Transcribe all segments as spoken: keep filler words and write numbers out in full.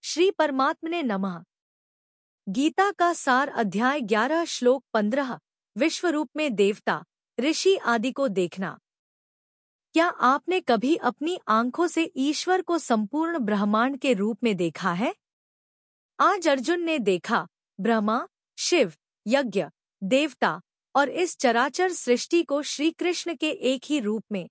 श्री परमात्मने नमः। गीता का सार अध्याय ग्यारह श्लोक पंद्रह। विश्वरूप में देवता, ऋषि आदि को देखना। क्या आपने कभी अपनी आंखों से ईश्वर को संपूर्ण ब्रह्मांड के रूप में देखा है? आज अर्जुन ने देखा ब्रह्मा, शिव, यज्ञ, देवता और इस चराचर सृष्टि को श्री कृष्ण के एक ही रूप में।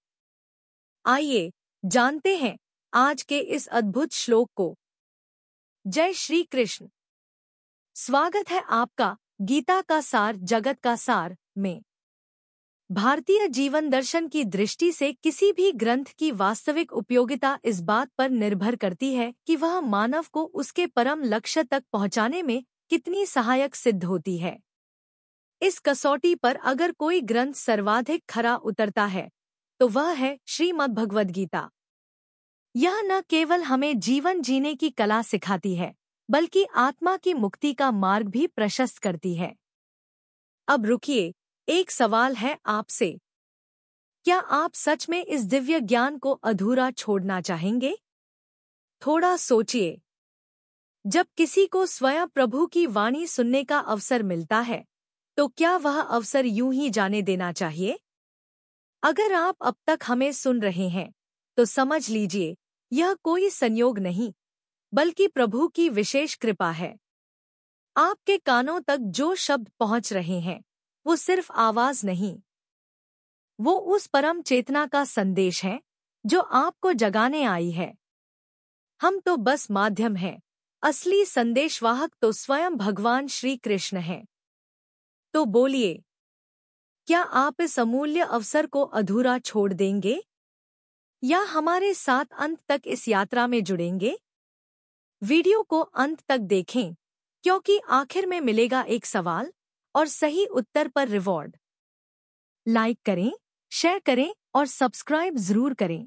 आइए जानते हैं आज के इस अद्भुत श्लोक को। जय श्री कृष्ण। स्वागत है आपका गीता का सार जगत का सार में। भारतीय जीवन दर्शन की दृष्टि से किसी भी ग्रंथ की वास्तविक उपयोगिता इस बात पर निर्भर करती है कि वह मानव को उसके परम लक्ष्य तक पहुंचाने में कितनी सहायक सिद्ध होती है। इस कसौटी पर अगर कोई ग्रंथ सर्वाधिक खरा उतरता है तो वह है श्रीमद्भगवद्गीता। यह न केवल हमें जीवन जीने की कला सिखाती है बल्कि आत्मा की मुक्ति का मार्ग भी प्रशस्त करती है। अब रुकिए, एक सवाल है आपसे। क्या आप सच में इस दिव्य ज्ञान को अधूरा छोड़ना चाहेंगे? थोड़ा सोचिए। जब किसी को स्वयं प्रभु की वाणी सुनने का अवसर मिलता है तो क्या वह अवसर यूं ही जाने देना चाहिए? अगर आप अब तक हमें सुन रहे हैं तो समझ लीजिए, यह कोई संयोग नहीं बल्कि प्रभु की विशेष कृपा है। आपके कानों तक जो शब्द पहुंच रहे हैं वो सिर्फ आवाज नहीं, वो उस परम चेतना का संदेश है जो आपको जगाने आई है। हम तो बस माध्यम हैं, असली संदेशवाहक तो स्वयं भगवान श्री कृष्ण हैं। तो बोलिए, क्या आप इस अमूल्य अवसर को अधूरा छोड़ देंगे या हमारे साथ अंत तक इस यात्रा में जुड़ेंगे? वीडियो को अंत तक देखें क्योंकि आखिर में मिलेगा एक सवाल और सही उत्तर पर रिवॉर्ड। लाइक करें, शेयर करें और सब्सक्राइब जरूर करें।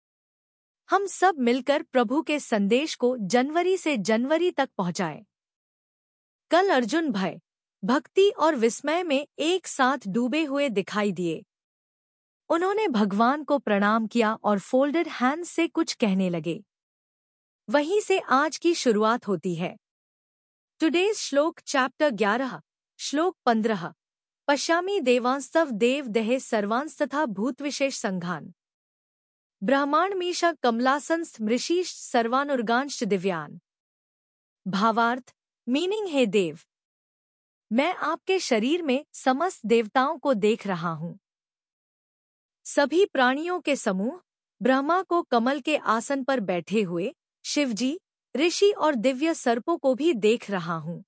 हम सब मिलकर प्रभु के संदेश को जनवरी से जनवरी तक पहुंचाएं। कल अर्जुन भय, भक्ति और विस्मय में एक साथ डूबे हुए दिखाई दिए। उन्होंने भगवान को प्रणाम किया और फोल्डेड हैंड्स से कुछ कहने लगे। वहीं से आज की शुरुआत होती है। टुडेज श्लोक चैप्टर ग्यारह श्लोक पंद्रह। पश्यामि देवांस्तव देव देहे सर्वांस्तथा भूतविशेष संघान। ब्रह्मांडमीश कमलासंस्थ मृषीश सर्वानुर्गांश्च दिव्यान। भावार्थ, मीनिंग है देव, मैं आपके शरीर में समस्त देवताओं को देख रहा हूँ। सभी प्राणियों के समूह, ब्रह्मा को कमल के आसन पर बैठे हुए, शिवजी, ऋषि और दिव्य सर्पों को भी देख रहा हूँ।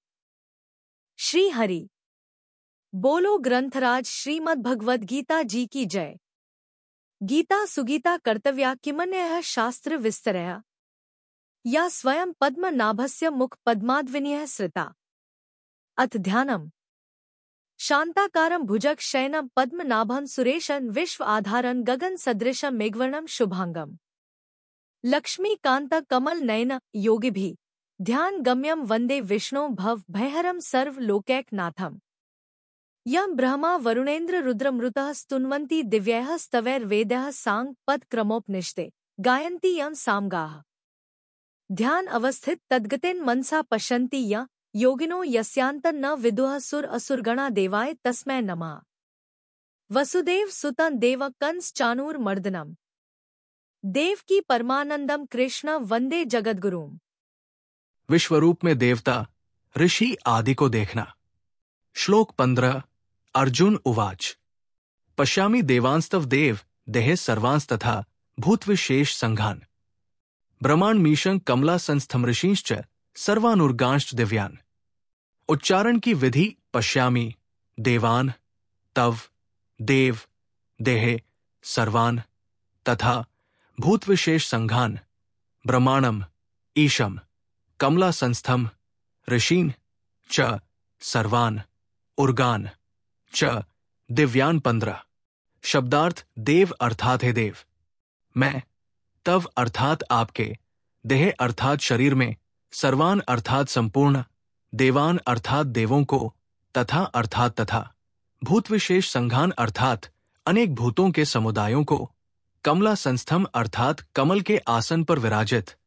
श्री हरि बोलो। ग्रंथराज श्रीमद्भगवद गीता जी की जय। गीता सुगीता कर्तव्या किमन्यः शास्त्र विस्तरया या स्वयं पद्मनाभस्य मुख पद्माद्विनयः श्रिता। अथ ध्यानम्। शांताकारं भुजग शयनं पद्मनाभं सुरेशं विश्व आधारं गगन सदृशं मेघवर्णं शुभांगम। लक्ष्मीकांत कमल नयन योगिभिः ध्यान गम्यं वंदे विष्णु भव भयहरं सर्व लोकैकनाथम्। यं ब्रह्मा वरुणेन्द्र रुद्रमृतः स्तुन्वन्ति दिव्यैः स्तवैर्वेदैः सांग पद क्रमोपनिषदे गायन्ति यं सामगाः। ध्यान अवस्थित तद्गतेन मनसा पश्यन्ति यं योगिनो यस्यान्तं न विदुः सुर असुरगणा देवाय तस्मै नमः। वसुदेव सुतं देव कंस चाणूर मर्दनम। देव की परमानंदम कृष्ण वंदे जगद्गुरुम। विश्वरूप में देवता, ऋषि आदि को देखना। श्लोक पंद्रह। अर्जुन उवाच। पश्यामि देवांस्तव देव देहे सर्वांस्तथा भूतविशेष संघान। ब्रह्मांडमीशं कमलासंस्थं ऋषींश्च सर्वानुर्गांश्च दिव्यान। उच्चारण की विधि पश्यामि, देवान, तव, देव, देहे, सर्वान तथा भूतविशेष संघान, ब्रह्मांडम, ईशम, कमलासंस्थम, ऋषीन् च सर्वान, उर्गान च दिव्यान। पंद्रह। शब्दार्थ देव अर्थात है देव। मैं, तव अर्थात आपके, देह अर्थात शरीर में, सर्वान अर्थात संपूर्ण, देवान अर्थात देवों को, तथा अर्थात तथा, भूतविशेष संघान अर्थात अनेक भूतों के समुदायों को, कमला संस्थम अर्थात कमल के आसन पर विराजित,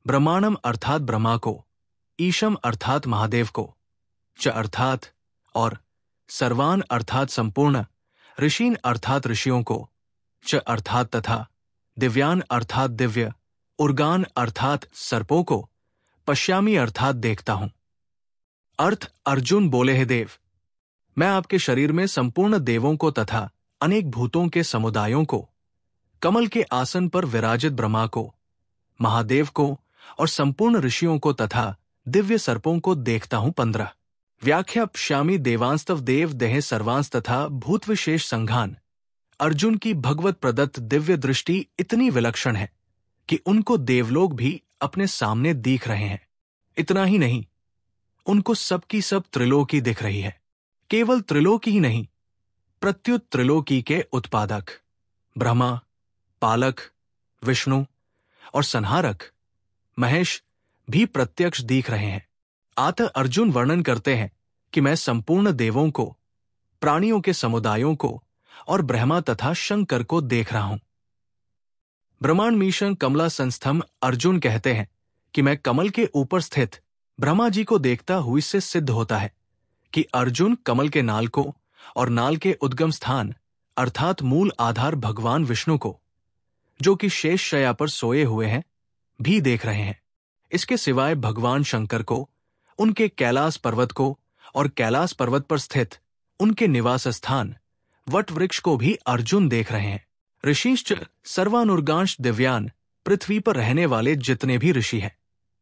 ब्रह्मांडम अर्थात ब्रह्मा को, ईशम अर्थात महादेव को, च अर्थात और, सर्वान अर्थात संपूर्ण, ऋषीन अर्थात ऋषियों को, च अर्थात तथा, दिव्यान अर्थात दिव्य, उर्गान अर्थात सर्पों को, पश्यामी अर्थात देखता हूं। अर्थ अर्जुन बोले, हे देव, मैं आपके शरीर में संपूर्ण देवों को तथा अनेक भूतों के समुदायों को, कमल के आसन पर विराजित ब्रह्मा को, महादेव को और संपूर्ण ऋषियों को तथा दिव्य सर्पों को देखता हूं। पंद्रह व्याख्या पश्यामी देवांस्तव देव देह सर्वांस तथा भूत विशेष संघान। अर्जुन की भगवत प्रदत्त दिव्य दृष्टि इतनी विलक्षण है कि उनको देवलोग भी अपने सामने दिख रहे हैं। इतना ही नहीं, उनको सबकी सब त्रिलोकी दिख रही है। केवल त्रिलोकी ही नहीं, प्रत्युत त्रिलोकी के उत्पादक ब्रह्मा, पालक, विष्णु और संहारक महेश भी प्रत्यक्ष दिख रहे हैं। अतः अर्जुन वर्णन करते हैं कि मैं संपूर्ण देवों को, प्राणियों के समुदायों को और ब्रह्मा तथा शंकर को देख रहा हूं। ब्रह्मांड मीशं कमला संस्थम अर्जुन कहते हैं कि मैं कमल के ऊपर स्थित ब्रह्मा जी को देखता हुई से सिद्ध होता है कि अर्जुन कमल के नाल को और नाल के उद्गम स्थान अर्थात मूल आधार भगवान विष्णु को, जो कि शेष शया पर सोए हुए हैं, भी देख रहे हैं। इसके सिवाय भगवान शंकर को, उनके कैलाश पर्वत को और कैलाश पर्वत पर स्थित उनके निवास स्थान वट वृक्ष को भी अर्जुन देख रहे हैं। ऋषिश्च सर्वानुर्गांश दिव्यान, पृथ्वी पर रहने वाले जितने भी ऋषि हैं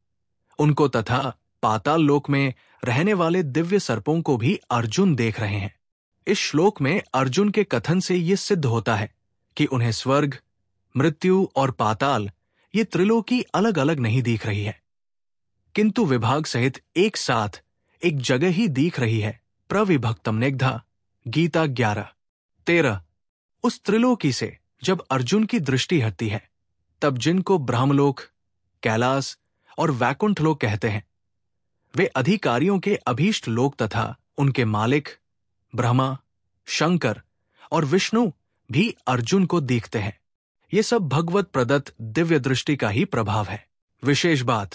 उनको तथा पाताल लोक में रहने वाले दिव्य सर्पों को भी अर्जुन देख रहे हैं। इस श्लोक में अर्जुन के कथन से यह सिद्ध होता है कि उन्हें स्वर्ग, मृत्यु और पाताल ये त्रिलोकी अलग अलग नहीं दिख रही है, किंतु विभाग सहित एक साथ एक जगह ही दिख रही है। प्रविभक्तम निग्धा, गीता ग्यारह तेरह। उस त्रिलोकी से जब अर्जुन की दृष्टि हटती है, तब जिनको ब्रह्मलोक, कैलाश और वैकुंठ लोक कहते हैं, वे अधिकारियों के अभीष्ट लोक तथा उनके मालिक ब्रह्मा, शंकर और विष्णु भी अर्जुन को देखते हैं। ये सब भगवत प्रदत्त दिव्य दृष्टि का ही प्रभाव है। विशेष बात,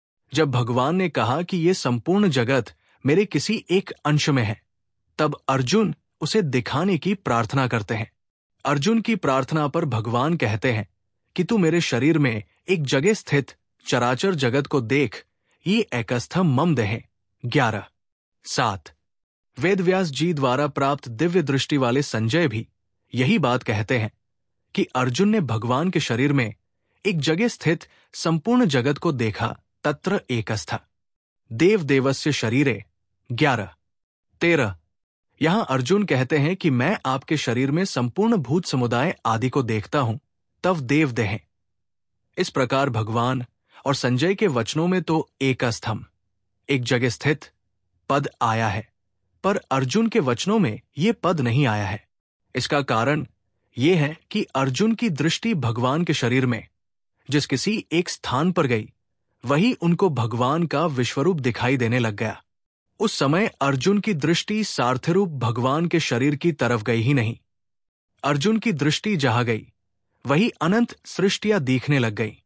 जब भगवान ने कहा कि ये संपूर्ण जगत मेरे किसी एक अंश में है, तब अर्जुन उसे दिखाने की प्रार्थना करते हैं। अर्जुन की प्रार्थना पर भगवान कहते हैं कि तू मेरे शरीर में एक जगह स्थित चराचर जगत को देख, ये एकस्थम मम देह। ग्यारह सात। वेदव्यास जी द्वारा प्राप्त दिव्य दृष्टि वाले संजय भी यही बात कहते हैं कि अर्जुन ने भगवान के शरीर में एक जगह स्थित संपूर्ण जगत को देखा, तत्र एकस्था देव देवस्य शरीरे। ग्यारह तेरह। यहां अर्जुन कहते हैं कि मैं आपके शरीर में संपूर्ण भूत समुदाय आदि को देखता हूं, तव देव देह। इस प्रकार भगवान और संजय के वचनों में तो एकस्थम, एक जगह स्थित पद आया है, पर अर्जुन के वचनों में ये पद नहीं आया है। इसका कारण यह है कि अर्जुन की दृष्टि भगवान के शरीर में जिस किसी एक स्थान पर गई, वही उनको भगवान का विश्वरूप दिखाई देने लग गया। उस समय अर्जुन की दृष्टि सार्थिरूप भगवान के शरीर की तरफ गई ही नहीं। अर्जुन की दृष्टि जहां गई, वही अनंत सृष्टियां दिखने लग गई।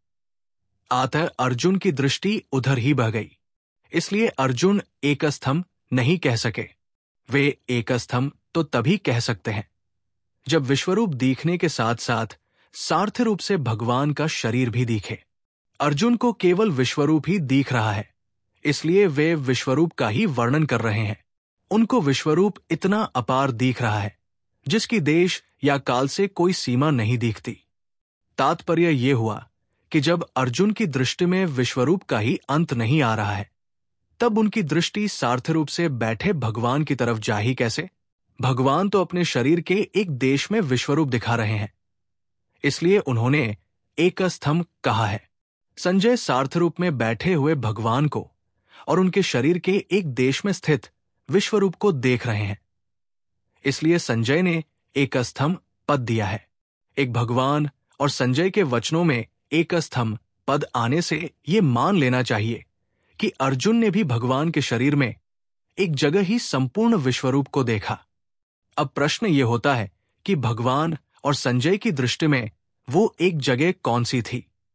अतः अर्जुन की दृष्टि उधर ही बह गई। इसलिए अर्जुन एकस्थम नहीं कह सके। वे एकस्थम तो तभी कह सकते हैं जब विश्वरूप दिखने के साथ साथ सार्थ रूप से भगवान का शरीर भी दिखे। अर्जुन को केवल विश्वरूप ही दिख रहा है, इसलिए वे विश्वरूप का ही वर्णन कर रहे हैं। उनको विश्वरूप इतना अपार दिख रहा है जिसकी देश या काल से कोई सीमा नहीं दिखती। तात्पर्य ये हुआ कि जब अर्जुन की दृष्टि में विश्वरूप का ही अंत नहीं आ रहा है, तब उनकी दृष्टि सार्थ रूप से बैठे भगवान की तरफ जा ही कैसे? भगवान तो अपने शरीर के एक देश में विश्वरूप दिखा रहे हैं, इसलिए उन्होंने एकस्थम कहा है। संजय सार्थ रूप में बैठे हुए भगवान को और उनके शरीर के एक देश में स्थित विश्वरूप को देख रहे हैं, इसलिए संजय ने एकस्थम पद दिया है। एक भगवान और संजय के वचनों में एकस्थम पद आने से ये मान लेना चाहिए कि अर्जुन ने भी भगवान के शरीर में एक जगह ही संपूर्ण विश्वरूप को देखा। अब प्रश्न ये होता है कि भगवान और संजय की दृष्टि में वो एक जगह कौन सी थी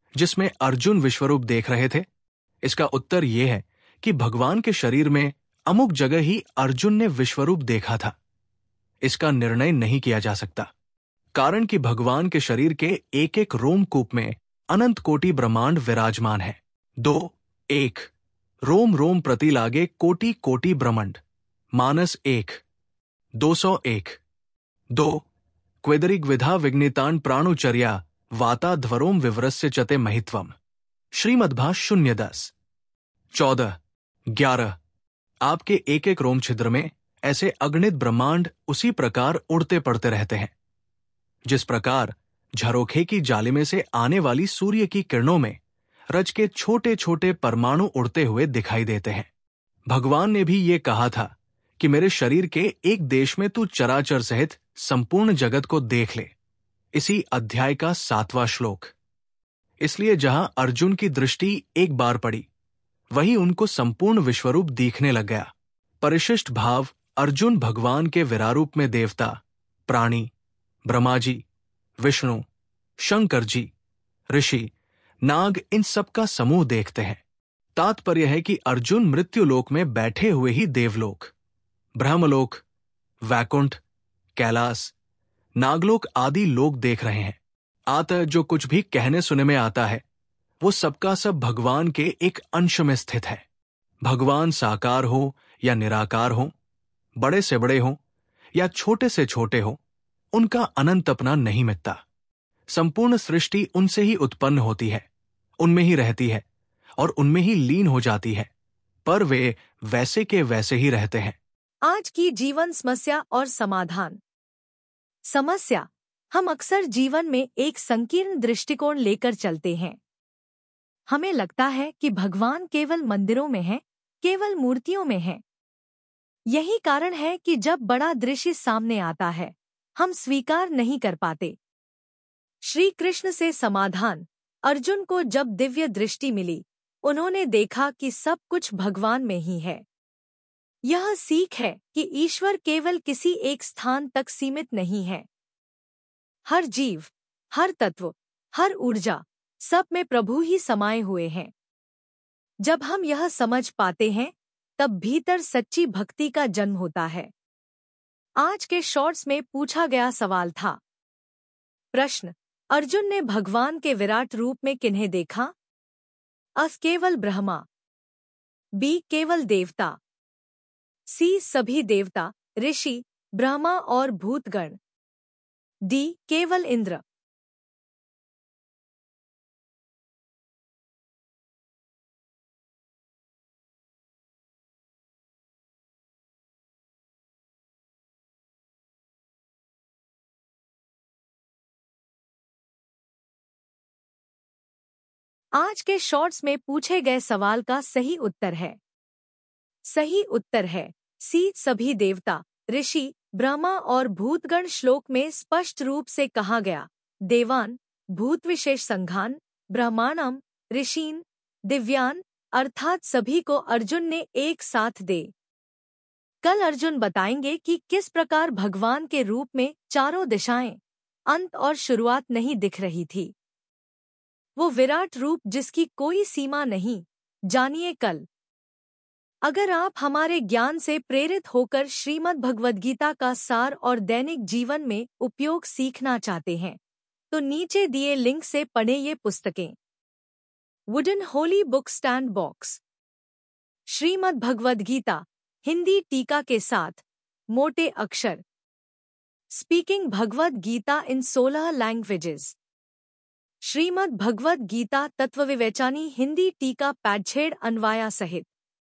जिसमें अर्जुन विश्वरूप देख रहे थे? इसका उत्तर यह है कि भगवान के शरीर में अमुक जगह ही अर्जुन ने विश्वरूप देखा था। इसका निर्णय नहीं किया जा सकता, कारण कि भगवान के शरीर के एक एक रोमकूप में अनंत कोटि ब्रह्मांड विराजमान है। दो एक रोम रोम प्रति लागे कोटि कोटि ब्रह्मांड। मानस एक दो सौ एक। दो क्वेदरिग्विधा विघ्नितान प्राणुचर्या वाताध्वरोम विवरस्य चते महित्वम। श्रीमद्भाष्य शून्य दस। चौदह ग्यारह आपके एक एक रोम छिद्र में ऐसे अगणित ब्रह्मांड उसी प्रकार उड़ते पड़ते रहते हैं जिस प्रकार झरोखे की जाली में से आने वाली सूर्य की किरणों में रज के छोटे छोटे परमाणु उड़ते हुए दिखाई देते हैं। भगवान ने भी ये कहा था कि मेरे शरीर के एक देश में तू चराचर सहित संपूर्ण जगत को देख ले। इसी अध्याय का सातवां श्लोक। इसलिए जहां अर्जुन की दृष्टि एक बार पड़ी, वहीं उनको संपूर्ण विश्वरूप दिखने लग गया। परिशिष्ट भाव अर्जुन भगवान के विरारूप में देवता, प्राणी, ब्रह्मा जी, विष्णु, शंकर जी, ऋषि, नाग इन सब का समूह देखते हैं। तात्पर्य है कि अर्जुन मृत्युलोक में बैठे हुए ही देवलोक, ब्रह्मलोक, वैकुंठ, कैलाश, नागलोक आदि लोक देख रहे हैं। अतः जो कुछ भी कहने सुने में आता है वो सबका सब भगवान के एक अंश में स्थित है। भगवान साकार हो या निराकार हो, बड़े से बड़े हो या छोटे से छोटे हो, उनका अनंत अपना नहीं मिटता। संपूर्ण सृष्टि उनसे ही उत्पन्न होती है, उनमें ही रहती है और उनमें ही लीन हो जाती है, पर वे वैसे के वैसे ही रहते हैं। आज की जीवन समस्या और समाधान। समस्या: हम अक्सर जीवन में एक संकीर्ण दृष्टिकोण लेकर चलते हैं। हमें लगता है कि भगवान केवल मंदिरों में है, केवल मूर्तियों में है। यही कारण है कि जब बड़ा दृश्य सामने आता है, हम स्वीकार नहीं कर पाते। श्री कृष्ण से समाधान: अर्जुन को जब दिव्य दृष्टि मिली, उन्होंने देखा कि सब कुछ भगवान में ही है। यह सीख है कि ईश्वर केवल किसी एक स्थान तक सीमित नहीं है। हर जीव, हर तत्व, हर ऊर्जा, सब में प्रभु ही समाये हुए हैं। जब हम यह समझ पाते हैं, तब भीतर सच्ची भक्ति का जन्म होता है। आज के शॉर्ट्स में पूछा गया सवाल था। प्रश्न: अर्जुन ने भगवान के विराट रूप में किन्हें देखा? अ. केवल ब्रह्मा, बी. केवल देवता, सी. सभी देवता, ऋषि, ब्रह्मा और भूतगण, डी. केवल इंद्र। आज के शॉर्ट्स में पूछे गए सवाल का सही उत्तर है। सही उत्तर है सी. सभी देवता, ऋषि, ब्रह्मा और भूतगण। श्लोक में स्पष्ट रूप से कहा गया, देवान, भूतविशेष संघान, ब्रह्माणम, ऋषीन, दिव्यान, अर्थात सभी को अर्जुन ने एक साथ दे। कल अर्जुन बताएंगे कि किस प्रकार भगवान के रूप में चारों दिशाएं, अंत और शुरुआत नहीं दिख रही थी। वो विराट रूप जिसकी कोई सीमा नहीं, जानिए कल। अगर आप हमारे ज्ञान से प्रेरित होकर श्रीमद् भगवद गीता का सार और दैनिक जीवन में उपयोग सीखना चाहते हैं, तो नीचे दिए लिंक से पढ़ें ये पुस्तकें। Wooden holy book stand box, Shrimad Bhagavad Gita Hindi टीका के साथ, मोटे अक्षर, स्पीकिंग भगवद गीता इन सोलह लैंग्वेजेस, श्रीमद् भगवद गीता तत्वविवेचनी हिंदी टीका पैडछेड़ अन्वाया सहित।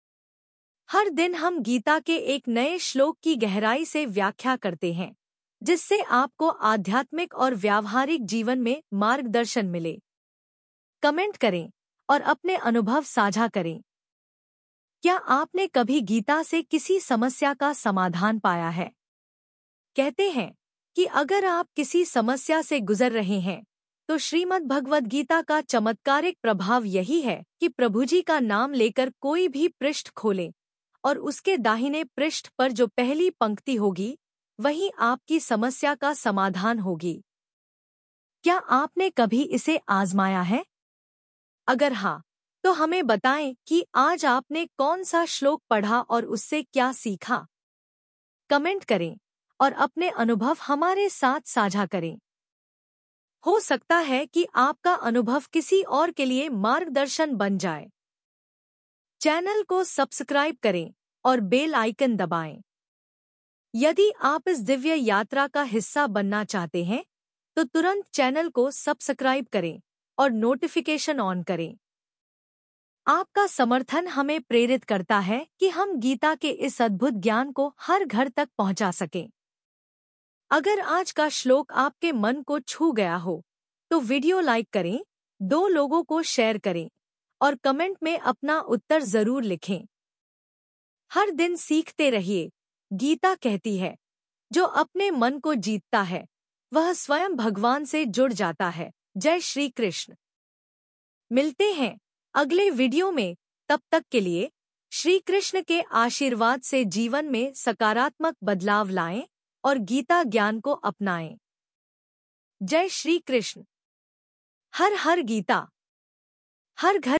हर दिन हम गीता के एक नए श्लोक की गहराई से व्याख्या करते हैं, जिससे आपको आध्यात्मिक और व्यावहारिक जीवन में मार्गदर्शन मिले। कमेंट करें और अपने अनुभव साझा करें। क्या आपने कभी गीता से किसी समस्या का समाधान पाया है? कहते हैं कि अगर आप किसी समस्या से गुजर रहे हैं, तो श्रीमद् भगवद गीता का चमत्कारिक प्रभाव यही है कि प्रभुजी का नाम लेकर कोई भी पृष्ठ खोलें और उसके दाहिने पृष्ठ पर जो पहली पंक्ति होगी, वही आपकी समस्या का समाधान होगी। क्या आपने कभी इसे आजमाया है? अगर हाँ, तो हमें बताएं कि आज आपने कौन सा श्लोक पढ़ा और उससे क्या सीखा। कमेंट करें और अपने अनुभव हमारे साथ साझा करें। हो सकता है कि आपका अनुभव किसी और के लिए मार्गदर्शन बन जाए। चैनल को सब्सक्राइब करें और बेल आइकन दबाएं। यदि आप इस दिव्य यात्रा का हिस्सा बनना चाहते हैं, तो तुरंत चैनल को सब्सक्राइब करें और नोटिफिकेशन ऑन करें। आपका समर्थन हमें प्रेरित करता है कि हम गीता के इस अद्भुत ज्ञान को हर घर तक पहुंचा सकें। अगर आज का श्लोक आपके मन को छू गया हो, तो वीडियो लाइक करें, दो लोगों को शेयर करें और कमेंट में अपना उत्तर जरूर लिखें। हर दिन सीखते रहिए। गीता कहती है, जो अपने मन को जीतता है, वह स्वयं भगवान से जुड़ जाता है। जय श्री कृष्ण। मिलते हैं अगले वीडियो में। तब तक के लिए श्री कृष्ण के आशीर्वाद से जीवन में सकारात्मक बदलाव लाएं और गीता ज्ञान को अपनाएं। जय श्री कृष्ण। हर हर गीता। हर घर